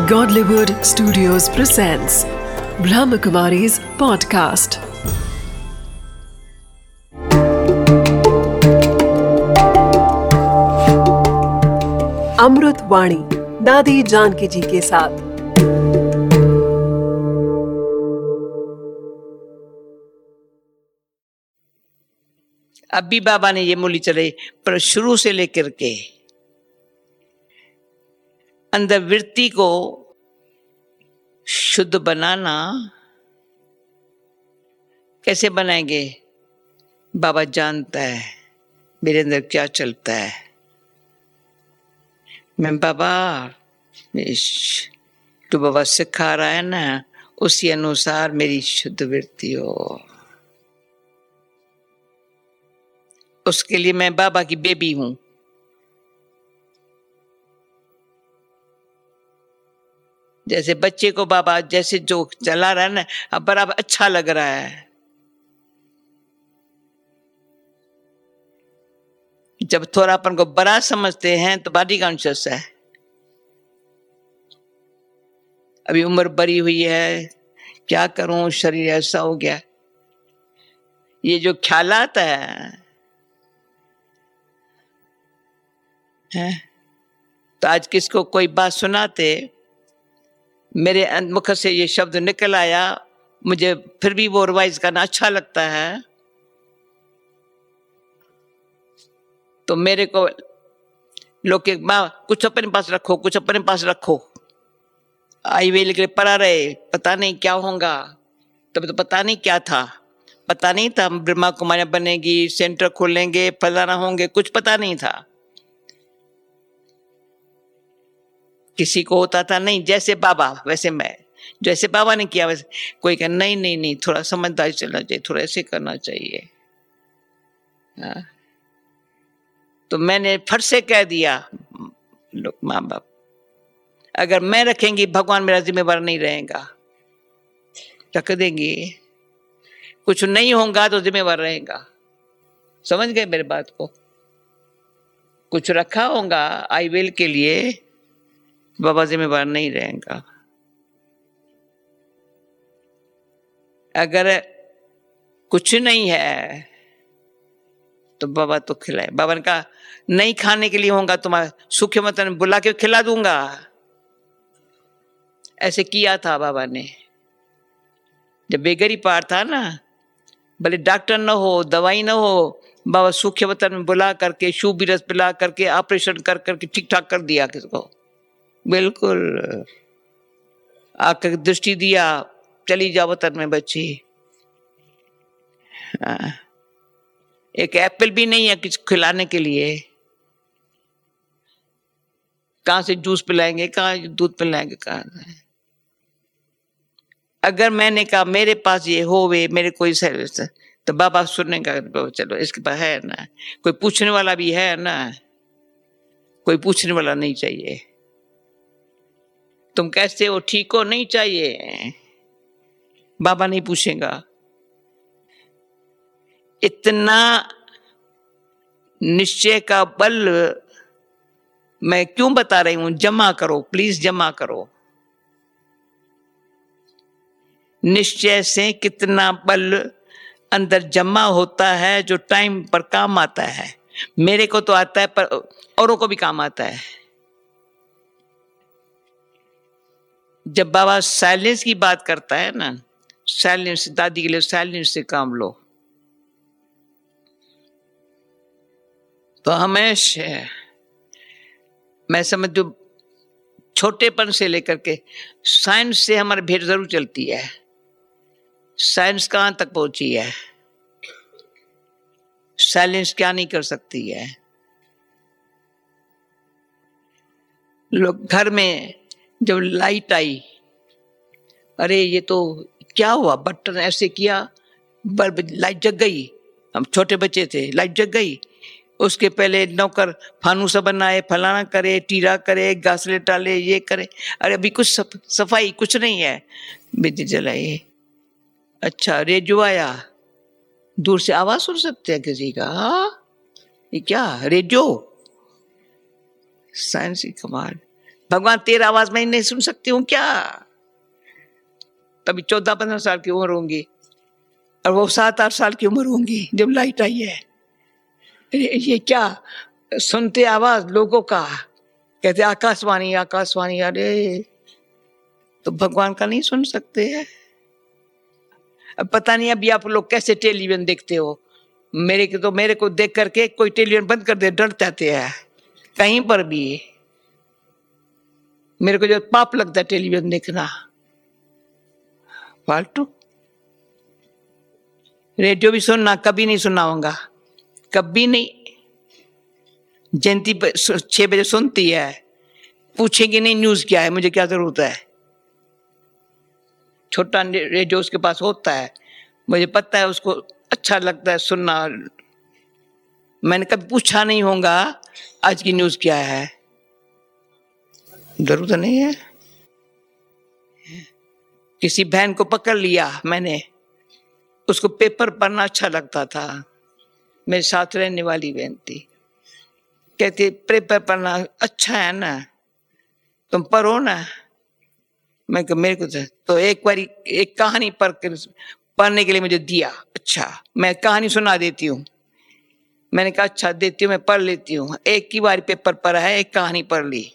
Godlywood Studios presents Brahmakumari's podcast. अमृत वाणी दादी जानकी जी के साथ। अभी बाबा ने ये मूली चलाई, पर शुरू से लेकर के अंदर वृत्ति को शुद्ध बनाना कैसे बनाएंगे? बाबा जानता है मेरे अंदर क्या चलता है। मैं बाबा तो बाबा सिखा रहा है ना, उसी अनुसार मेरी शुद्ध वृत्ति हो। उसके लिए मैं बाबा की बेबी हूं। जैसे बच्चे को बाबा जैसे जो चला रहा है ना, अब बराबर अच्छा लग रहा है। जब थोड़ा अपन को बड़ा समझते हैं तो बॉडी कॉन्शियस है। अभी उम्र बड़ी हुई है, क्या करूं, शरीर ऐसा हो गया, ये जो ख्याल आता है? तो आज किसको कोई बात सुनाते, मेरे मुख से ये शब्द निकल आया, मुझे फिर भी वो रिवाइज करना अच्छा लगता है। तो मेरे को लोग के माँ कुछ अपने पास रखो, कुछ अपने पास रखो। आई वे लेकर पढ़ा रहे, पता नहीं क्या होगा। तब तो पता नहीं क्या था, पता नहीं था ब्रह्मा कुमारियां बनेगी, सेंटर खोलेंगे, फलाना होंगे, कुछ पता नहीं था। किसी को होता था नहीं, जैसे बाबा वैसे मैं, जैसे बाबा ने किया वैसे। कोई कहे नहीं नहीं नहीं, थोड़ा समझदारी चलना चाहिए, थोड़ा ऐसे करना चाहिए। तो मैंने फट से कह दिया, लोग माँ बाप अगर मैं रखेंगी, भगवान मेरा जिम्मेवार नहीं रहेगा। रख देंगे, कुछ नहीं होगा तो जिम्मेवार रहेगा। समझ गए मेरे बात को? कुछ रखा होगा आई विल के लिए, बाबा जिम्मेवार नहीं रहेगा। अगर कुछ नहीं है तो बाबा तो खिलाए। बाबा ने कहा नहीं खाने के लिए होगा, तुम्हारा सूखे मतन बुला के खिला दूंगा। ऐसे किया था बाबा ने। जब बेगरी पार था ना, भले डॉक्टर न हो, दवाई न हो, बाबा सूखे वतन में बुला करके शूबी रस पिला करके ऑपरेशन कर करके ठीक ठाक कर दिया किसको। बिल्कुल आकर दृष्टि दिया, चली जाओ वतन में बच्ची। एक एप्पल भी नहीं है कुछ खिलाने के लिए। कहां से जूस पिलाएंगे, कहां दूध पिलाएंगे, कहां से? अगर मैंने कहा मेरे पास ये हो वे, मेरे कोई सर्विस, तो बाबा सुनने का, चलो इसके पास है ना, कोई पूछने वाला भी है ना। कोई पूछने वाला नहीं चाहिए। तुम कैसे हो, ठीक हो, नहीं चाहिए। बाबा नहीं पूछेगा। इतना निश्चय का बल मैं क्यों बता रही हूं? जमा करो प्लीज, जमा करो। निश्चय से कितना बल अंदर जमा होता है जो टाइम पर काम आता है। मेरे को तो आता है, पर औरों को भी काम आता है। जब बाबा साइलेंस की बात करता है ना, साइलेंस, दादी के लिए साइलेंस से काम लो, तो हमेशा मैं समझ छोटेपन से लेकर के साइंस से हमारी भेंट जरूर चलती है। साइंस कहां तक पहुंची है? साइलेंस क्या नहीं कर सकती है? लोग घर में जब लाइट आई, अरे ये तो क्या हुआ, बटन ऐसे किया, बल्ब, लाइट जग गई। हम छोटे बच्चे थे, लाइट जग गई। उसके पहले नौकर फानूसा बनाए, फलाना करे, टीरा करे, घासले टाले, ये करे। अरे अभी कुछ सफाई कुछ नहीं है, बिजली जलाई। अच्छा रेडियो आया, दूर से आवाज सुन सकते हैं किसी का? ये क्या रेडियो? साइंस की कमाल। भगवान तेरा आवाज मैं नहीं सुन सकती हूँ क्या? तभी 14-15 साल की उम्र होंगी और वो 7-8 साल की उम्र होंगी जब लाइट आई है। ये क्या सुनते आवाज लोगों का, कहते आकाशवाणी आकाशवाणी। अरे तो भगवान का नहीं सुन सकते हैं? अब पता नहीं अभी आप लोग कैसे टेलीविजन देखते हो। मेरे को देख करके कोई टेलीविजन बंद कर दे डर जाते हैं कहीं पर भी। मेरे को जो पाप लगता है टेलीविजन देखना, फालतू। रेडियो भी सुनना कभी नहीं सुना होगा, कभी नहीं। जयंती 6 बजे सुनती है, पूछेगी नहीं न्यूज क्या है, मुझे क्या जरूरत है। छोटा रेडियो उसके पास होता है, मुझे पता है उसको अच्छा लगता है सुनना। मैंने कभी पूछा नहीं होगा आज की न्यूज क्या है, जरूरत नहीं है। किसी बहन को पकड़ लिया मैंने, उसको पेपर पढ़ना अच्छा लगता था, मेरे साथ रहने वाली बहन थी, कहती पेपर पढ़ना अच्छा है ना, तुम पढ़ो ना। मैं कहा मेरे को तो एक बार एक कहानी पढ़ने के लिए मुझे दिया, अच्छा मैं कहानी सुना देती हूँ। मैंने कहा अच्छा देती हूँ, मैं पढ़ लेती हूँ। एक ही बार पेपर पढ़ा है, एक कहानी पढ़ ली।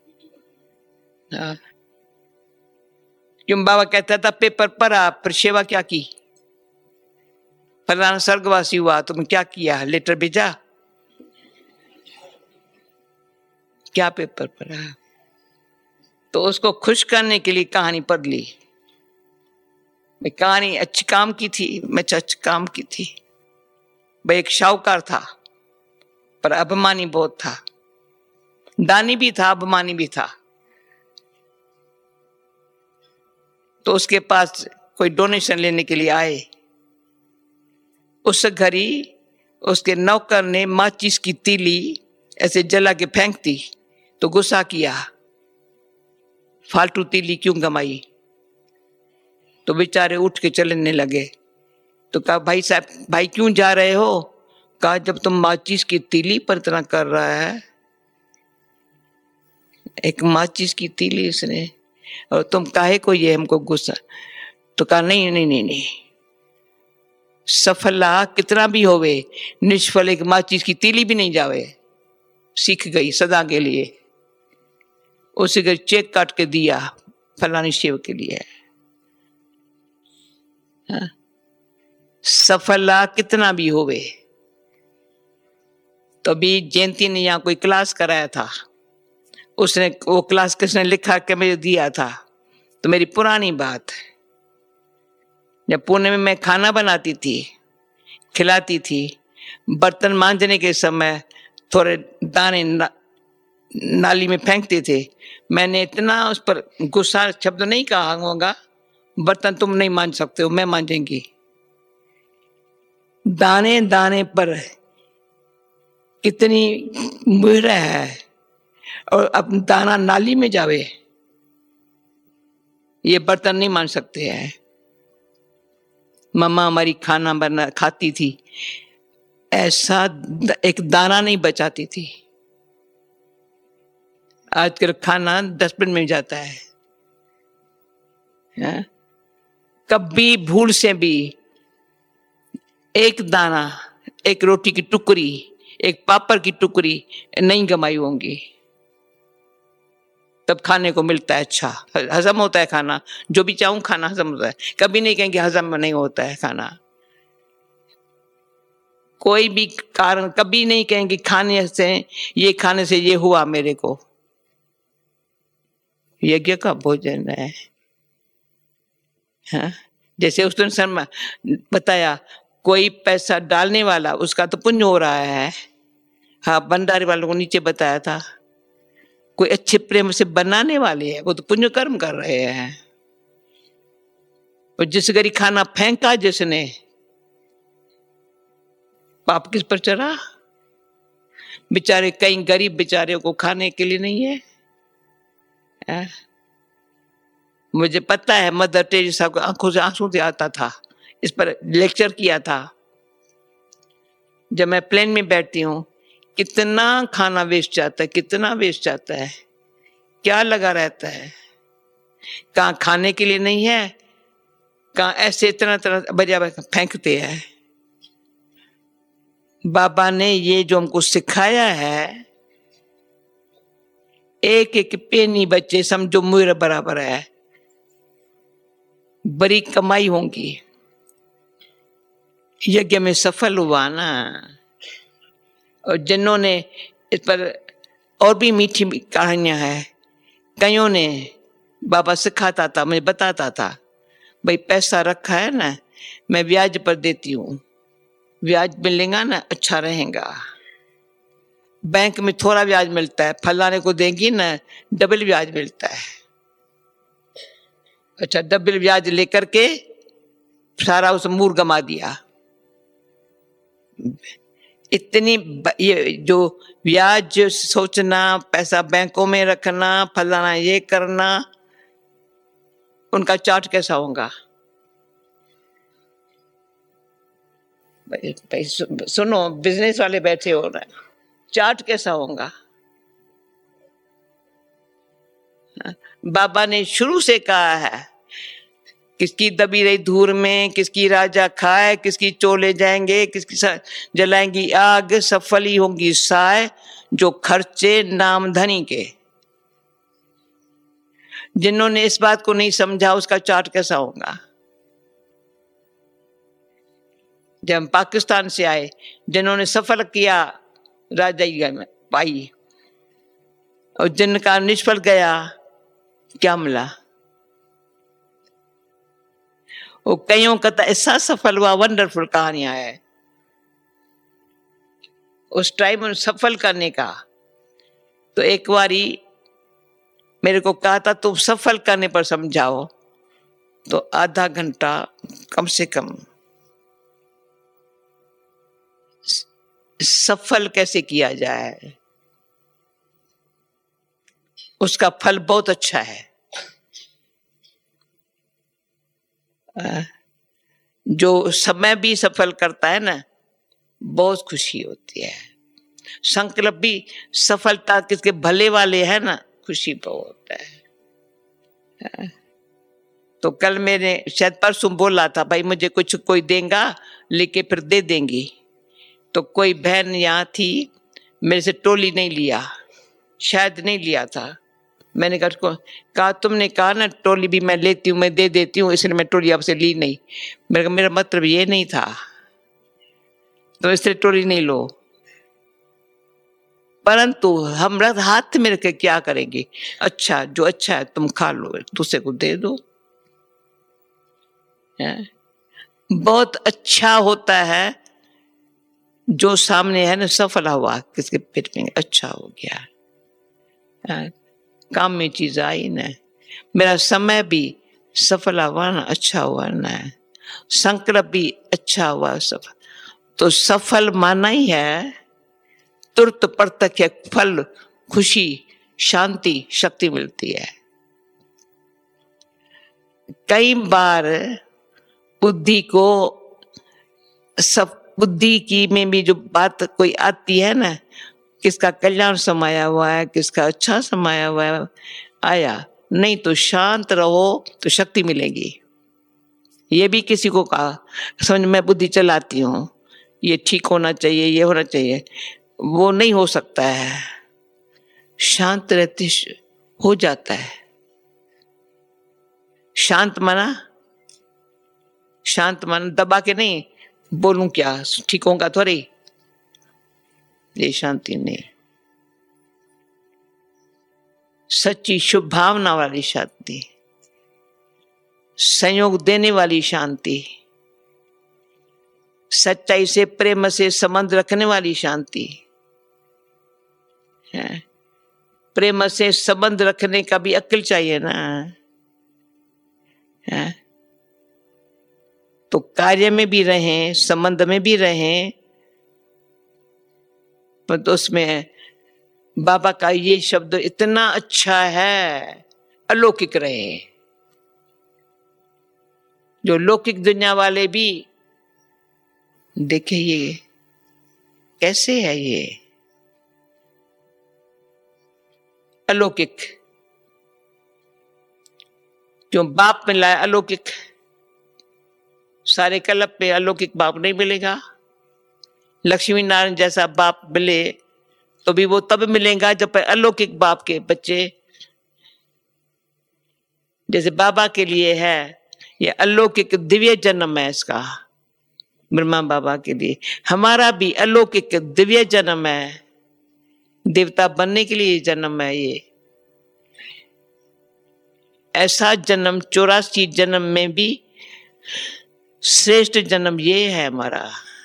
क्यों बाबा कहता था पेपर पढ़ा फिर सेवा क्या की, फलाना स्वर्गवासी हुआ, तुम क्या किया, लेटर भेजा, क्या पेपर पढ़ा? तो उसको खुश करने के लिए कहानी पढ़ ली। मैं कहानी अच्छी काम की थी, मैं अच्छे काम की थी। भाई एक शाहूकार था पर अभिमानी बहुत था, दानी भी था अभिमानी भी था। तो उसके पास कोई डोनेशन लेने के लिए आए, उस घड़ी उसके नौकर ने माचिस की तीली ऐसे जला के फेंक दी, तो गुस्सा किया, फालतू तीली क्यों गमाई। तो बेचारे उठ के चलने लगे। तो कहा भाई साहब, भाई क्यों जा रहे हो? कहा जब तुम माचिस की तीली पर इतना कर रहा है, एक माचिस की तीली इसने, और तुम काहे को ये हमको गुस्सा। तो कहा नहीं नहीं नहीं नहीं, सफला कितना भी होवे, निष्फल एक माचिस की तीली भी नहीं जावे। सीख गई सदा के लिए। उसी का चेक काट के दिया फलानी शिव के लिए। हाँ? सफला कितना भी होवे। तो अभी जयंती ने यहाँ कोई क्लास कराया था, उसने वो क्लास किसने लिखा के मुझे दिया था। तो मेरी पुरानी बात, जब पुणे में मैं खाना बनाती थी, खिलाती थी, बर्तन मांजने के समय थोड़े दाने नाली में फेंकते थे। मैंने इतना उस पर गुस्सा शब्द नहीं कहा होगा, बर्तन तुम नहीं मांज सकते हो, मैं मांजेंगी। दाने दाने पर कितनी मुहर है, और अब दाना नाली में जावे, ये बर्तन नहीं मान सकते हैं। मम्मा हमारी खाना बना खाती थी, ऐसा एक दाना नहीं बचाती थी। आजकल खाना डस्टबिन में जाता है। कभी भूल से भी एक दाना, एक रोटी की टुकड़ी, एक पापड़ की टुकड़ी नहीं गमाई होंगी, तब खाने को मिलता है, अच्छा हजम होता है खाना। जो भी चाहूं खाना हजम होता है। कभी नहीं कहेंगे हजम नहीं होता है खाना, कोई भी कारण कभी नहीं कहेंगे खाने से ये हुआ मेरे को। यज्ञ का भोजन है। हाँ? जैसे उस दिन बताया, कोई पैसा डालने वाला उसका तो पुण्य हो रहा है। हाँ, भंडारे वालों को नीचे बताया था, कोई अच्छे प्रेम से बनाने वाले हैं वो तो पुण्य कर्म कर रहे हैं। और जिस घड़ी खाना फेंका जिसने, पाप किस पर चढ़ा? बेचारे कई गरीब बेचारे को खाने के लिए नहीं है। मुझे पता है मदर टेरेसा को आंखों से आंसू आता था, इस पर लेक्चर किया था। जब मैं प्लेन में बैठती हूँ, कितना खाना वेस्ट जाता है, कितना वेस्ट जाता है। क्या लगा रहता है, कहाँ खाने के लिए नहीं है, कहाँ ऐसे इतना तरह बजा फेंकते हैं। बाबा ने ये जो हमको सिखाया है, एक एक पेनी बच्चे समझो मेरे बराबर है, बड़ी कमाई होंगी। यज्ञ में सफल हुआ ना। और जिन्होंने इस पर और भी मीठी कहानियां हैं, कईयों ने बाबा सिखाता था, मुझे बताता था, भाई पैसा रखा है ना, मैं ब्याज पर देती हूँ, ब्याज मिलेगा ना अच्छा रहेगा। बैंक में थोड़ा ब्याज मिलता है, फलाने को देंगी ना डबल ब्याज मिलता है। अच्छा, डबल ब्याज लेकर के सारा उस मूर गमा दिया। इतनी ये जो ब्याज सोचना, पैसा बैंकों में रखना, फलाना ये करना, उनका चार्ट कैसा होगा? भाई सुनो, बिजनेस वाले बैठे हो रहे, चार्ट कैसा होगा? बाबा ने शुरू से कहा है, किसकी दबी रही धूर में, किसकी राजा खाए, किसकी चोले जाएंगे, किसकी जलाएंगी आग, सफल ही होंगी साय जो खर्चे नाम धनी के। जिन्होंने इस बात को नहीं समझा, उसका चार्ट कैसा होगा? जब हम पाकिस्तान से आए, जिन्होंने सफल किया राजाई में पाई, और जिनका निष्फल गया, क्या मिला? वो कईयों का तो ऐसा सफल हुआ, वंडरफुल कहानियां है उस टाइम सफल करने का। तो एक बारी मेरे को कहा था तुम सफल करने पर समझाओ, तो आधा घंटा कम से कम सफल कैसे किया जाए, उसका फल बहुत अच्छा है। जो समय भी सफल करता है ना, बहुत खुशी होती है। संकल्प भी सफलता किसके भले वाले है ना, खुशी बहुत है। तो कल मैंने शायद परसों बोला था, भाई मुझे कुछ कोई देगा लेके फिर दे देंगी। तो कोई बहन यहाँ थी, मेरे से टोली नहीं लिया, शायद नहीं लिया था। मैंने कहा तुमने कहा ना टोली भी मैं लेती हूँ, मैं दे देती हूँ, इसलिए मैं टोली आपसे ली नहीं। मेरा मतलब ये नहीं था, तो इसलिए टोली नहीं लो। परंतु हम हाथ में रख के क्या करेंगे? अच्छा, जो अच्छा है तुम खा लो, दूसरे को दे दो। बहुत अच्छा होता है जो सामने है ना सफल हुआ, किसके पेट में अच्छा हो गया, काम में चीज आई ना, मेरा समय भी सफल हुआ ना, अच्छा हुआ ना, संकल्प भी अच्छा हुआ, सफल। तो सफल माना ही है तुरंत प्रत्यक्ष फल, खुशी, शांति, शक्ति मिलती है। कई बार बुद्धि को, सब बुद्धि की में भी जो बात कोई आती है ना, किसका कल्याण समाया हुआ है, किसका अच्छा समाया हुआ है, आया नहीं तो शांत रहो तो शक्ति मिलेगी। ये भी किसी को कहा, समझ मैं बुद्धि चलाती हूँ, ये ठीक होना चाहिए, ये होना चाहिए, वो नहीं हो सकता है। शांत रहते हो जाता है। शांत माना दबा के नहीं, बोलूं क्या ठीक होगा थोड़ी, ये शांति नहीं। सच्ची शुभ भावना वाली शांति, संयोग देने वाली शांति, सच्चाई से प्रेम से संबंध रखने वाली शांति है। प्रेम से संबंध रखने का भी अक्ल चाहिए ना है? तो कार्य में भी रहें, संबंध में भी रहें, पर तो उसमें बाबा का ये शब्द इतना अच्छा है, अलौकिक रहे। जो लौकिक दुनिया वाले भी देखे ये कैसे है, ये अलौकिक क्यों बाप मिला है अलौकिक, सारे कलप पे अलौकिक बाप नहीं मिलेगा। लक्ष्मी नारायण जैसा बाप मिले तो भी वो तब मिलेगा जब अलौकिक बाप के बच्चे, जैसे बाबा के लिए है ये अलौकिक दिव्य जन्म है इसका, ब्रह्मा बाबा के लिए हमारा भी अलौकिक दिव्य जन्म है, देवता बनने के लिए जन्म है ये। ऐसा जन्म 84 जन्म में भी श्रेष्ठ जन्म ये है हमारा,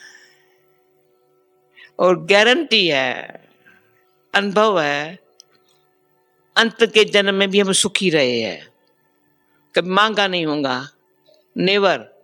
और गारंटी है, अनुभव है, अंत के जन्म में भी हम सुखी रहे हैं, कभी मांगा नहीं होगा, नेवर।